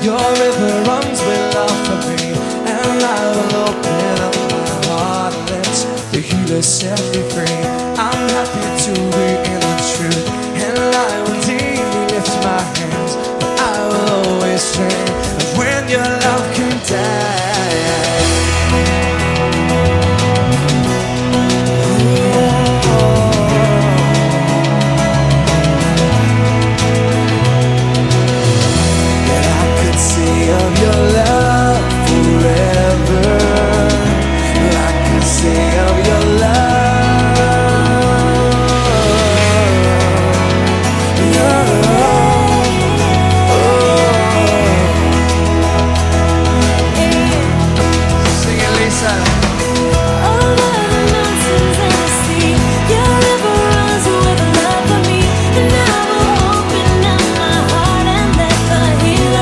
Your river runs with love for me, and I will open up my heart and let the healer set